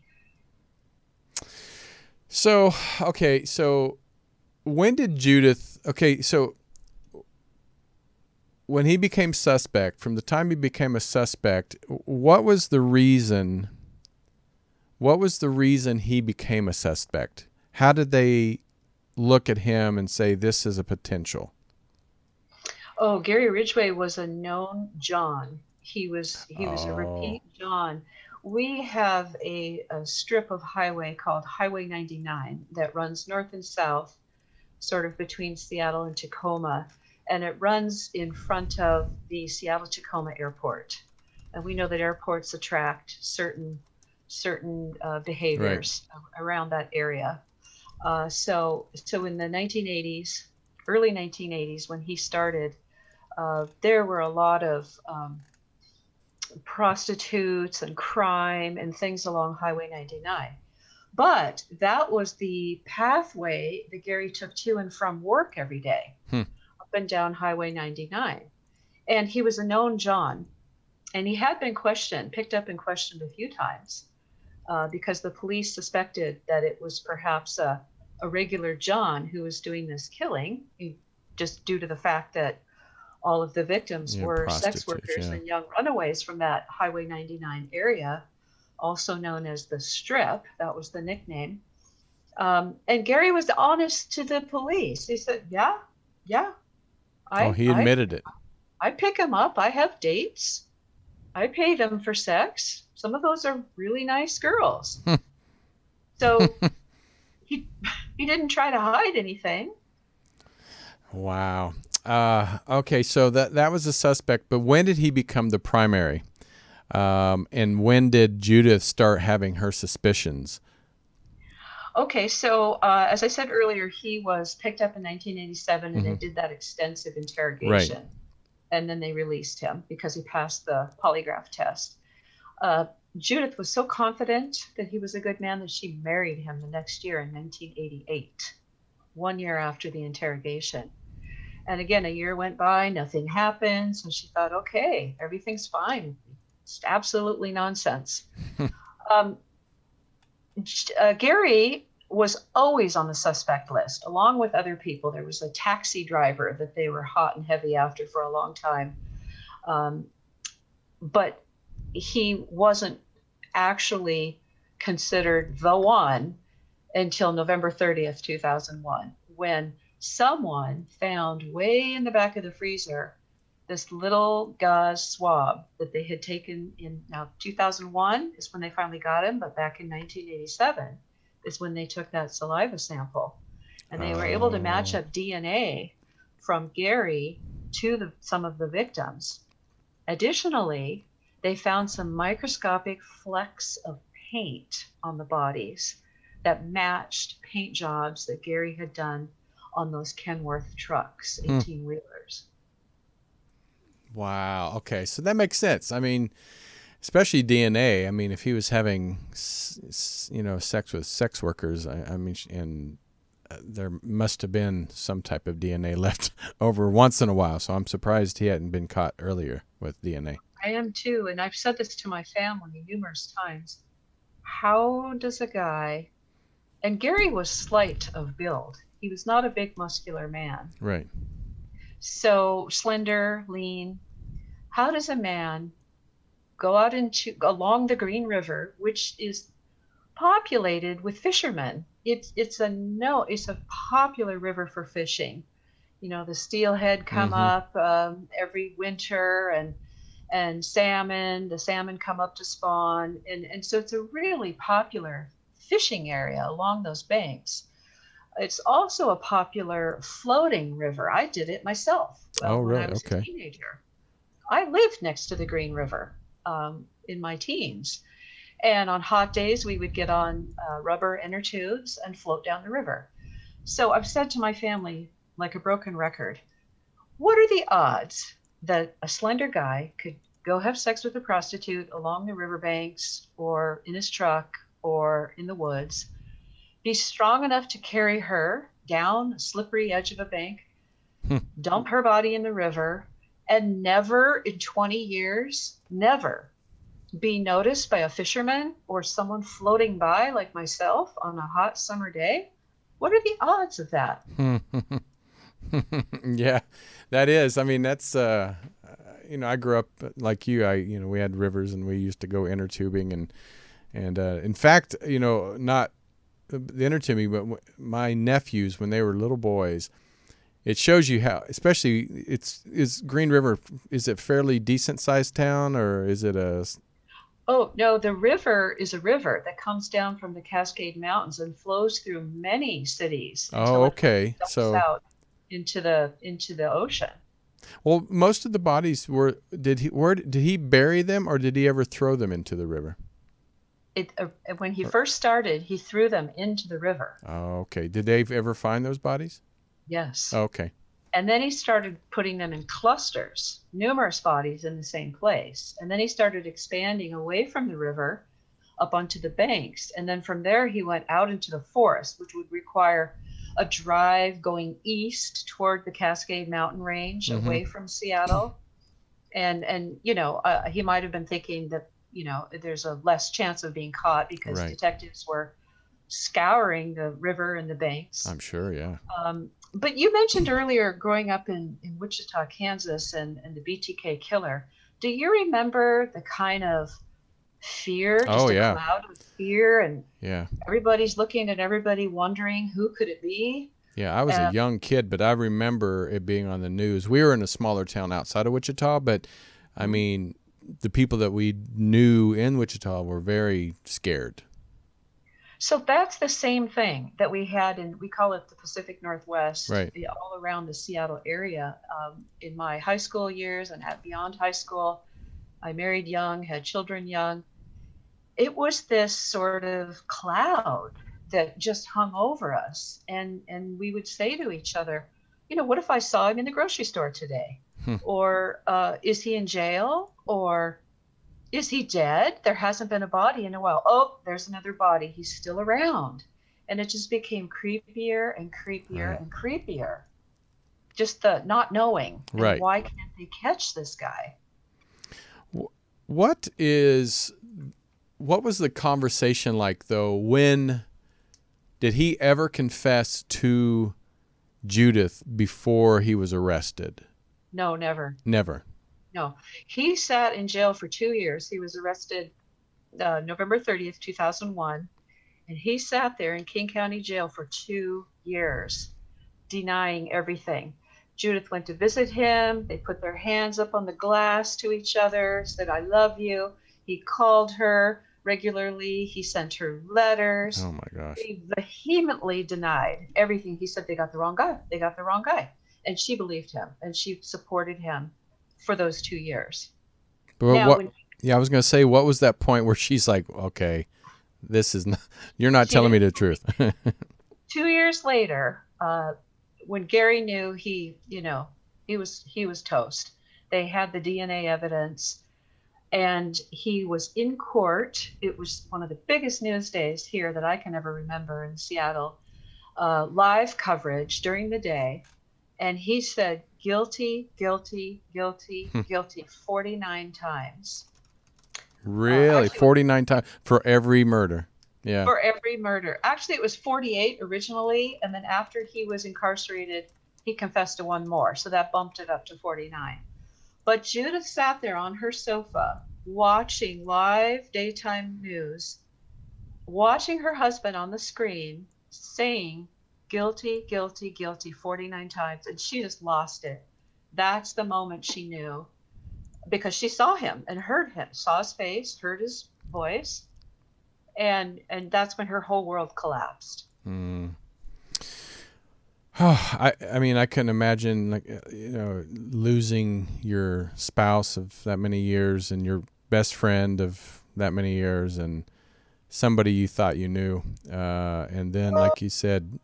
So, okay, so when did Judith, okay, so when he became suspect, from the time he became a suspect, what was the reason, what was the reason he became a suspect? How did they look at him and say, this is a potential? Oh, Gary Ridgway was a known John. He was, he was Oh. a repeat John. We have a, a strip of highway called Highway ninety-nine that runs north and south, sort of between Seattle and Tacoma, and it runs in front of the Seattle-Tacoma Airport. And we know that airports attract certain certain uh, behaviors right. around that area. Uh, so, so in the nineteen eighties, early nineteen eighties, when he started, uh, there were a lot of um, prostitutes and crime and things along Highway ninety-nine. But that was the pathway that Gary took to and from work every day, hmm. up and down Highway ninety-nine. And he was a known John. And he had been questioned, picked up and questioned a few times uh, because the police suspected that it was perhaps a, a regular John who was doing this killing, just due to the fact that all of the victims yeah, were sex workers yeah. and young runaways from that Highway ninety-nine area, also known as the Strip. That was the nickname. Um, and Gary was honest to the police. He said, yeah, yeah. I, oh, he admitted I, it. I pick them up. I have dates. I pay them for sex. Some of those are really nice girls. So he he didn't try to hide anything. Wow. Uh, okay, so that that was a suspect, but when did he become the primary? Um, and when did Judith start having her suspicions? Okay, so uh, as I said earlier, he was picked up in nineteen eighty-seven, and mm-hmm. they did that extensive interrogation. Right. And then they released him because he passed the polygraph test. Uh, Judith was so confident that he was a good man that she married him the next year in nineteen eighty-eight, one year after the interrogation. And again, a year went by, nothing happened. So she thought, okay, everything's fine. It's absolutely nonsense. um, uh, Gary was always on the suspect list, along with other people. There was a taxi driver that they were hot and heavy after for a long time. Um, but he wasn't actually considered the one until November thirtieth, two thousand one, when someone found way in the back of the freezer this little gauze swab that they had taken in. Now, two thousand one is when they finally got him, but back in nineteen eighty-seven is when they took that saliva sample. And they oh. were able to match up D N A from Gary to the, some of the victims. Additionally, they found some microscopic flecks of paint on the bodies that matched paint jobs that Gary had done on those Kenworth trucks, eighteen-wheelers. Wow. Okay, so that makes sense. I mean, especially D N A. I mean, if he was having, you know, sex with sex workers, I, I mean, and uh, there must have been some type of D N A left over once in a while. So I'm surprised he hadn't been caught earlier with D N A. I am too, and I've said this to my family numerous times. How does a guy, and Gary was slight of build. He was not a big muscular man. Right. So slender, lean. How does a man go out into along the Green River, which is populated with fishermen? It's it's a no, it's a popular river for fishing. You know, the steelhead come mm-hmm. up um, every winter, and and salmon. The salmon come up to spawn, and and so it's a really popular fishing area along those banks. It's also a popular floating river. I did it myself. Oh, when really? I was Okay. a teenager. I lived next to the Green River um, in my teens. And on hot days, we would get on uh, rubber inner tubes and float down the river. So I've said to my family, like a broken record, what are the odds that a slender guy could go have sex with a prostitute along the riverbanks or in his truck or in the woods, be strong enough to carry her down a slippery edge of a bank, Hmm. dump her body in the river, and never in twenty years, never be noticed by a fisherman or someone floating by like myself on a hot summer day? What are the odds of that? Yeah, that is. I mean, that's, uh, you know, I grew up like you. I, you know, we had rivers and we used to go inner tubing and, and, uh, in fact, you know, not the inner tubing, but w- my nephews, when they were little boys, it shows you how, especially it's, is Green River, is it fairly decent sized town or is it a, Oh, no, the river is a river that comes down from the Cascade Mountains and flows through many cities Oh, until it okay. dumps So- out into the into the ocean. well, most of the bodies were, did he, where, did he bury them or did he ever throw them into the river? It, uh, when he first started, he threw them into the river. Oh, okay. Did they ever find those bodies? Yes. Okay. And then he started putting them in clusters, numerous bodies in the same place. And then he started expanding away from the river up onto the banks. And then from there, he went out into the forest, which would require a drive going east toward the Cascade Mountain Range, Mhm. away from Seattle. And, and you know, uh, he might have been thinking that, you know, there's a less chance of being caught because Right. detectives were scouring the river and the banks. I'm sure, yeah. Um, but you mentioned earlier growing up in, in Wichita, Kansas, and, and the B T K killer. Do you remember the kind of fear, just Oh, a yeah. cloud of fear, and Yeah. everybody's looking at everybody wondering who could it be? Yeah, I was a Um, young kid, but I remember it being on the news. We were in a smaller town outside of Wichita, but I mean, the people that we knew in Wichita were very scared. So that's the same thing that we had in, we call it the Pacific Northwest, Right. the- all around the Seattle area. Um, in my high school years and at beyond high school, I married young, had children young. It was this sort of cloud that just hung over us. And, and we would say to each other, you know, what if I saw him in the grocery store today? Hmm. Or uh, is he in jail? Or is he dead? There hasn't been a body in a while. Oh, there's another body. He's still around. And it just became creepier and creepier Right. and creepier. Just the not knowing. And Right. why can't they catch this guy? What is what was the conversation like though? When did he ever confess to Judith before he was arrested? No, never. Never. No. He sat in jail for two years. He was arrested uh, November thirtieth, two thousand one. And he sat there in King County Jail for two years, denying everything. Judith went to visit him. They put their hands up on the glass to each other, said, I love you. He called her regularly. He sent her letters. Oh my gosh. He vehemently denied everything. He said they got the wrong guy. They got the wrong guy. And she believed him, and she supported him for those two years. But Now, what, when- yeah, I was going to say, what was that point where she's like, okay, this is not, you're not She telling me the didn't- truth. Two years later, uh, when Gary knew he, you know, he was he was toast. They had the D N A evidence, and he was in court. It was one of the biggest news days here that I can ever remember in Seattle. Uh, live coverage during the day, and he said guilty, guilty, guilty, guilty forty-nine times. Really? actually- forty-nine times for every murder. Yeah. For every murder. Actually, it was forty-eight originally, and then after he was incarcerated, he confessed to one more, so that bumped it up to forty-nine. But Judith sat there on her sofa watching live daytime news, watching her husband on the screen saying guilty, guilty, guilty forty-nine times, and she just lost it. That's the moment she knew, because she saw him and heard him, saw his face, heard his voice. And and that's when her whole world collapsed. Mm. Oh, I, I mean, I couldn't imagine, like, uh, you know, losing your spouse of that many years and your best friend of that many years and somebody you thought you knew. Uh, and then, like you said,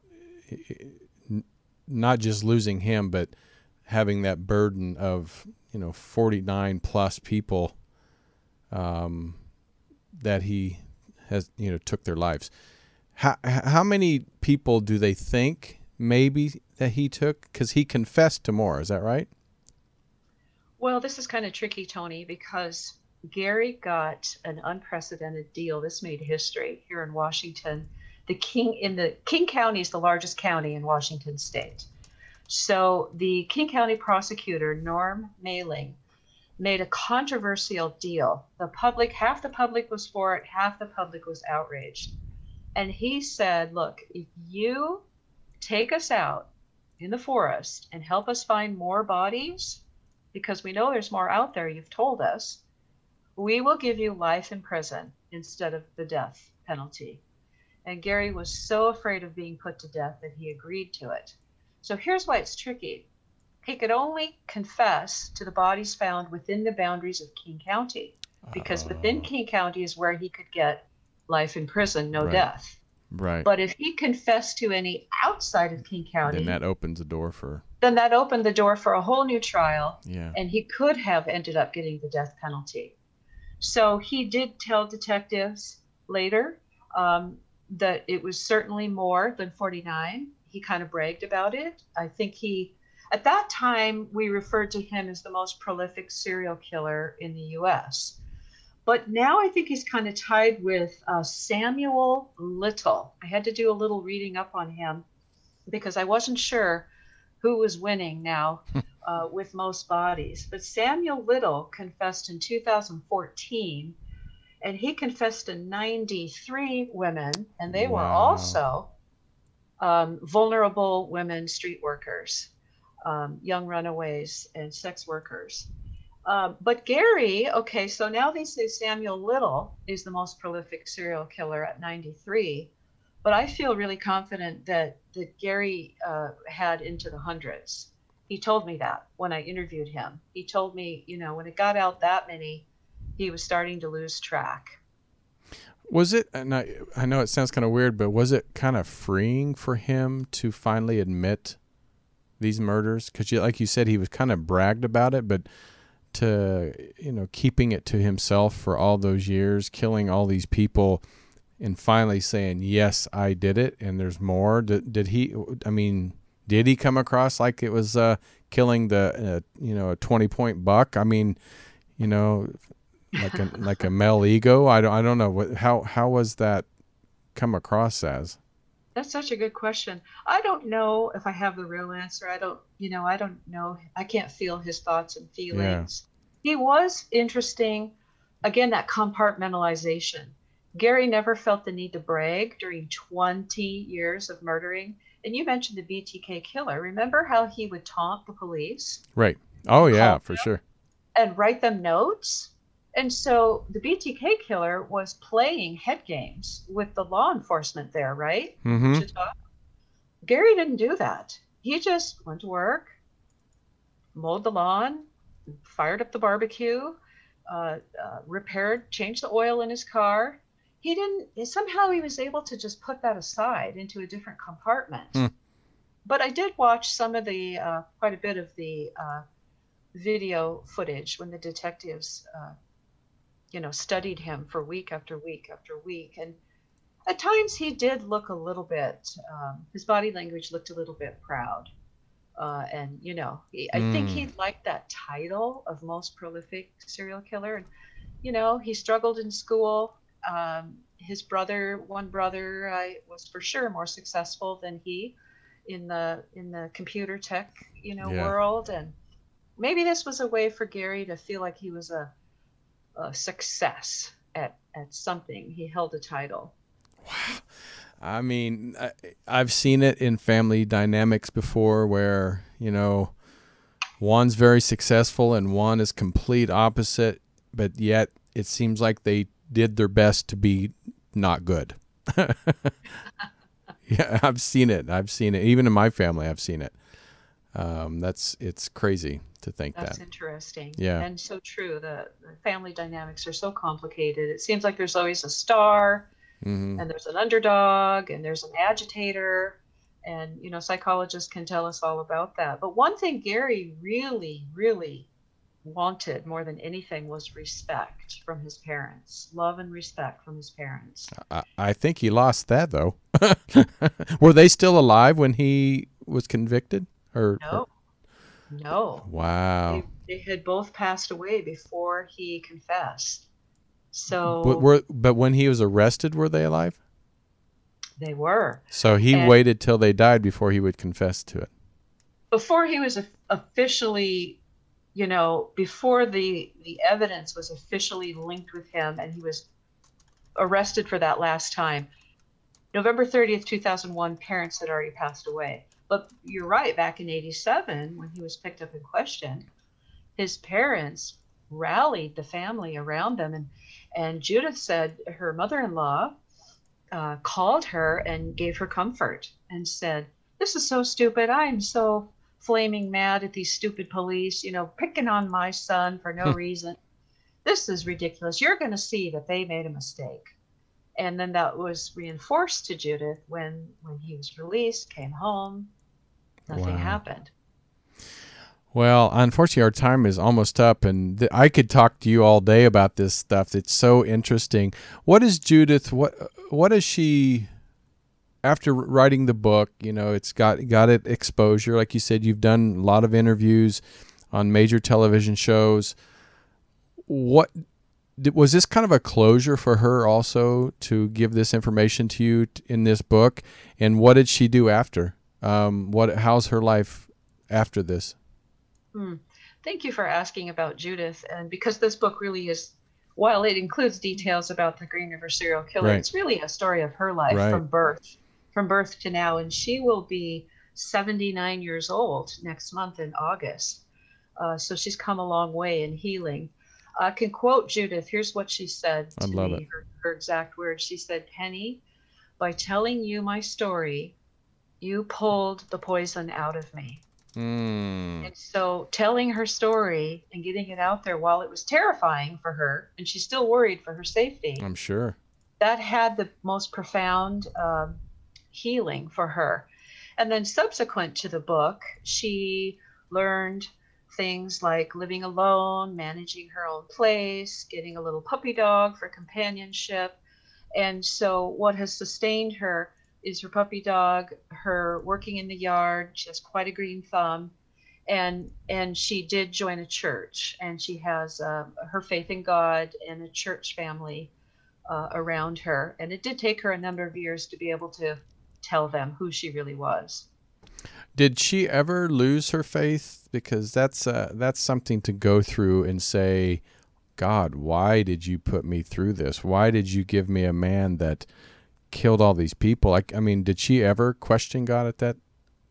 n- not just losing him, but having that burden of, you know, forty-nine plus people um, that he has, you know, took their lives. How, how many people do they think maybe that he took? Because he confessed to more. Is that right? Well, this is kind of tricky, Tony, because Gary got an unprecedented deal. This made history here in Washington. The King in the King County is the largest county in Washington State. So the King County prosecutor, Norm Mailing, made a controversial deal. The public, half the public was for it, half the public was outraged. And he said, look, if you take us out in the forest and help us find more bodies, because we know there's more out there, you've told us, we will give you life in prison instead of the death penalty. And Gary was so afraid of being put to death that he agreed to it. So here's why it's tricky. He could only confess to the bodies found within the boundaries of King County, because Oh. within King County is where he could get life in prison, no Right. death. Right. But if he confessed to any outside of King County, Then that opens the door for, then that opened the door for a whole new trial, yeah. and he could have ended up getting the death penalty. So he did tell detectives later um, that it was certainly more than forty-nine. He kind of bragged about it. I think he, at that time, we referred to him as the most prolific serial killer in the U S. But now I think he's kind of tied with uh, Samuel Little. I had to do a little reading up on him because I wasn't sure who was winning now uh, with most bodies. But Samuel Little confessed in two thousand fourteen, and he confessed to ninety-three women, and they were Wow. also um, vulnerable women, street workers, um, young runaways, and sex workers. Um, but Gary, okay, so now they say Samuel Little is the most prolific serial killer at ninety-three, but I feel really confident that, that Gary uh, had into the hundreds. He told me that when I interviewed him. He told me, you know, when it got out that many, he was starting to lose track. Was it, and I, I know it sounds kind of weird, but was it kind of freeing for him to finally admit these murders? Because you, like you said, he was kind of bragged about it, but to, you know, keeping it to himself for all those years, killing all these people, and finally saying, yes, I did it, and there's more. Did, did he, I mean, did he come across like it was uh, killing the, uh, you know, a twenty-point buck? I mean, you know, like a like a male ego? I don't, I don't know. What, how, how was that come across as? That's such a good question. I don't know if I have the real answer. I don't, you know, I don't know. I can't feel his thoughts and feelings. Yeah. He was interesting. Again, that compartmentalization. Gary never felt the need to brag during twenty years of murdering. And you mentioned the B T K killer. Remember how he would taunt the police? Right. Oh, yeah, for sure. And write them notes. And so the B T K killer was playing head games with the law enforcement there, right? Mm-hmm. Wichita. Gary didn't do that. He just went to work, mowed the lawn, fired up the barbecue, uh, uh, repaired, changed the oil in his car. He didn't, somehow he was able to just put that aside into a different compartment. Mm. But I did watch some of the, uh, quite a bit of the uh, video footage when the detectives uh, you know, studied him for week after week after week. And at times he did look a little bit, um, his body language looked a little bit proud. Uh, and, you know, he, I Mm. think he liked that title of most prolific serial killer. And, you know, he struggled in school. Um, his brother, one brother, uh, was for sure more successful than he in the, in the computer tech, you know, Yeah. world. And maybe this was a way for Gary to feel like he was a, a success at, at something. He held a title. Wow. I mean, I, I've seen it in family dynamics before where, you know, one's very successful and one is complete opposite, but yet it seems like they did their best to be not good. Yeah, I've seen it. I've seen it. Even in my family, I've seen it. Um, that's it's crazy to think That's that. interesting. Yeah. And so true. The, the family dynamics are so complicated. It seems like there's always a star, hmm and there's an underdog, and there's an agitator. And, you know, psychologists can tell us all about that. But one thing Gary really, really wanted more than anything was respect from his parents, love and respect from his parents. I, I think he lost that though. Were they still alive when he was convicted? Or No, no. wow. They, they had both passed away before he confessed. So But were but when he was arrested, were they alive? they were. So he And- waited till they died before he would confess to it. Before he was officially, you know, before the the evidence was officially linked with him and he was arrested for that last time, November thirtieth, two thousand one, parents had already passed away. But you're right, back in eighty-seven, when he was picked up and questioned, his parents rallied the family around them. And, and Judith said her mother-in-law uh, called her and gave her comfort and said, "This is so stupid. I'm so flaming mad at these stupid police, you know, picking on my son for no reason. This is ridiculous. You're going to see that they made a mistake." And then that was reinforced to Judith when, when he was released, came home, nothing Wow. happened. Well, unfortunately, our time is almost up, and th- I could talk to you all day about this stuff. It's so interesting. What is Judith? What What is she? After writing the book, you know, it's got got it exposure. Like you said, you've done a lot of interviews on major television shows. What was this kind of a closure for her also to give this information to you in this book? And what did she do after? Um, what? How's her life after this? Hmm. Thank you for asking about Judith. And because this book really is, while it includes details about the Green River serial killer, Right. it's really a story of her life Right. from birth, from birth to now. And she will be seventy-nine years old next month in August. Uh, so she's come a long way in healing. I can quote Judith. Here's what she said to I love me, it. her, her exact words. She said, "Penny, by telling you my story, you pulled the poison out of me." Mm. And so telling her story and getting it out there, while it was terrifying for her, and she's still worried for her safety, I'm sure. that had the most profound um, healing for her. And then subsequent to the book, she learned things like living alone, managing her own place, getting a little puppy dog for companionship. And so what has sustained her is her puppy dog, her working in the yard. She has quite a green thumb. And and she did join a church, and she has uh, her faith in God and a church family uh, around her. And it did take her a number of years to be able to tell them who she really was. Did she ever lose her faith? Because that's uh, that's something to go through and say, God, why did you put me through this? Why did you give me a man that killed all these people? Like, I mean, did she ever question God at that?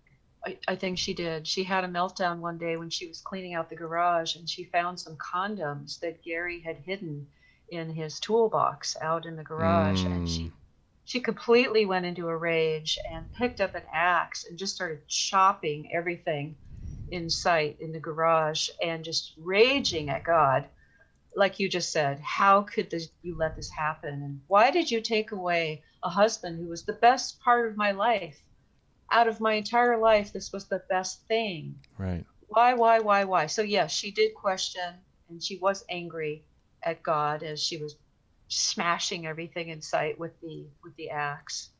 I, I think she did. She had a meltdown one day when she was cleaning out the garage, and she found some condoms that Gary had hidden in his toolbox out in the garage. Mm. And she she completely went into a rage and picked up an axe and just started chopping everything in sight in the garage and just raging at God. Like you just said, how could this, you let this happen? And why did you take away a husband who was the best part of my life? Out of my entire life, this was the best thing. Right. Why, why, why, why? So yes, she did question, and she was angry at God as she was smashing everything in sight with the with the axe.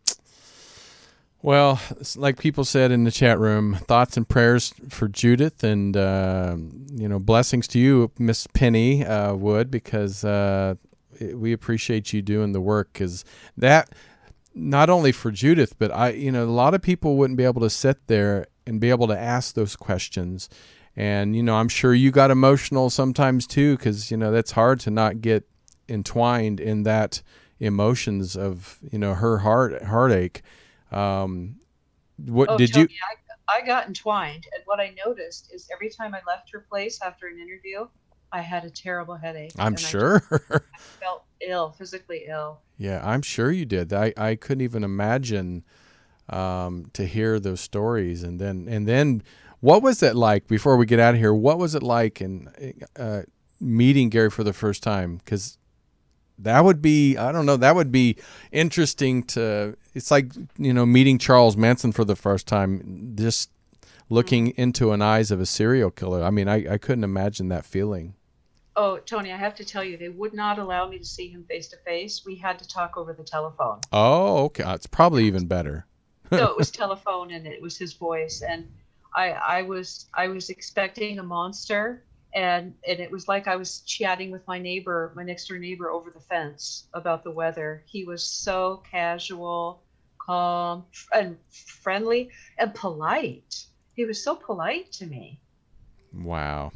Well, it's like people said in the chat room, thoughts and prayers for Judith, and uh, you know, blessings to you, Miss Penny uh, Wood, because uh, it, we appreciate you doing the work. Because that, not only for Judith, but I, you know, a lot of people wouldn't be able to sit there and be able to ask those questions. And you know, I'm sure you got emotional sometimes too, because you know that's hard to not get entwined in that emotions of you know her heart heartache. Um, what Oh, did Tony, you? I, I got entwined, and what I noticed is every time I left her place after an interview, I had a terrible headache. I'm and sure. I just felt ill, physically ill. Yeah, I'm sure you did. I, I couldn't even imagine um, to hear those stories. And then, and then what was it like, before we get out of here, what was it like in uh, meeting Gary for the first time? Because that would be, I don't know, that would be interesting to, it's like, you know, meeting Charles Manson for the first time, just looking into an eyes of a serial killer. I mean, I, I couldn't imagine that feeling. Oh, Tony, I have to tell you, they would not allow me to see him face to face. We had to talk over the telephone. Oh, okay. It's probably even better. So it was telephone, and it was his voice, and I, I was, I was expecting a monster, and and it was like I was chatting with my neighbor, my next door neighbor, over the fence about the weather. He was so casual, calm, and friendly, and polite. He was so polite to me. Wow.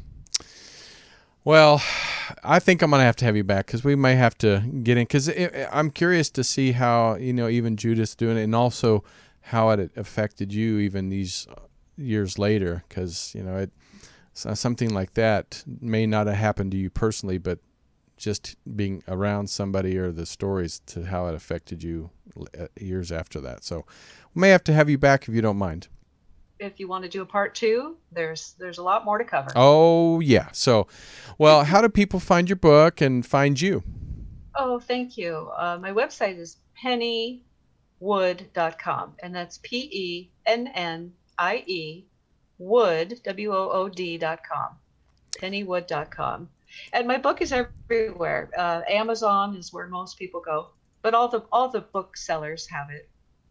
Well, I think I'm going to have to have you back, because we may have to get in, because I'm curious to see how, you know, even Judith's doing it, and also how it affected you even these years later, because, you know, it something like that may not have happened to you personally, but just being around somebody, or the stories to how it affected you years after that. So we may have to have you back if you don't mind. If you want to do a part two, there's there's a lot more to cover. Oh, yeah. So, well, how do people find your book and find you? Oh, thank you. Uh, my website is penny wood dot com, and that's P E N N I E Wood, W O O D dot com, penny wood dot com. And my book is everywhere. Uh, Amazon is where most people go, but all the all the booksellers have it.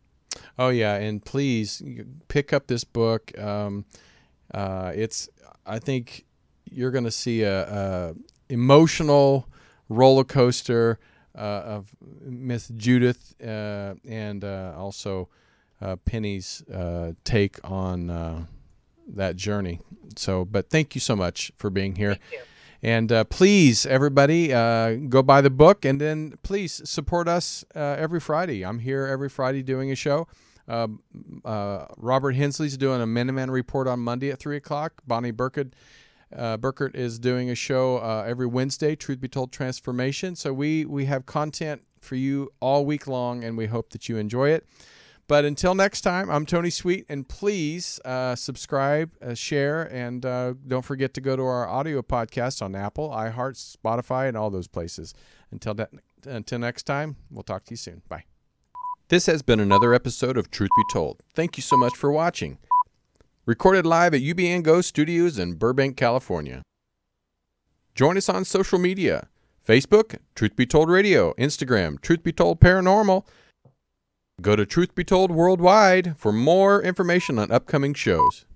Oh, yeah, and please pick up this book. Um, uh, it's, I think you're going to see a, a emotional roller coaster uh, of Miss Judith uh, and uh, also uh, Penny's uh, take on uh, that journey. So, but thank you so much for being here. Thank you. And uh, please, everybody, uh, go buy the book, and then please support us uh, every Friday. I'm here every Friday doing a show. Uh, uh, Robert Hensley's doing a Minuteman Report on Monday at three o'clock. Bonnie Burkett, uh, Burkett is doing a show uh, every Wednesday, Truth Be Told Transformation. So we, we have content for you all week long, and we hope that you enjoy it. But until next time, I'm Tony Sweet, and please uh, subscribe, uh, share, and uh, don't forget to go to our audio podcast on Apple, iHeart, Spotify, and all those places. Until that, until next time, we'll talk to you soon. Bye. This has been another episode of Truth Be Told. Thank you so much for watching. Recorded live at U B N Go Studios in Burbank, California. Join us on social media: Facebook, Truth Be Told Radio; Instagram, Truth Be Told Paranormal. Go to Truth Be Told Worldwide for more information on upcoming shows.